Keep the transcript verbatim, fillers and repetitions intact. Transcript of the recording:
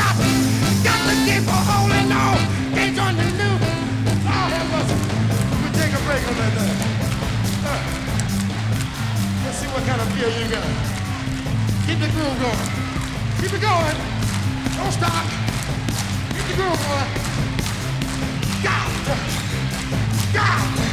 got, got to keep a holding on. Can't turn you loose. Lord have mercy. We'll take a break on that thing. Uh, let's see what kind of feel you got. Keep the groove going. Keep it going. Don't stop. Keep the groove going. Got, got.